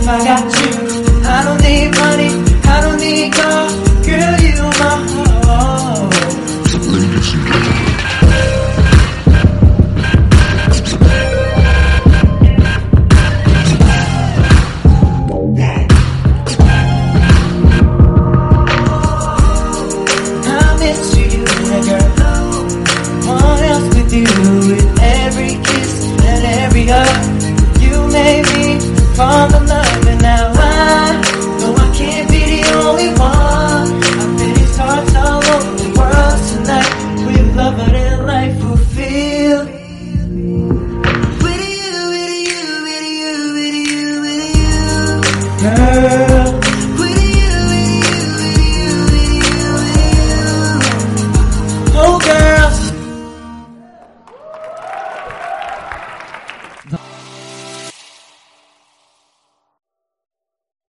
I got you. I don't need money, I don't need car. Girl, you my heart. Ladies and gentlemen. I'm into you, girl. One else with you, with every kiss and every hug. You made me fall in love.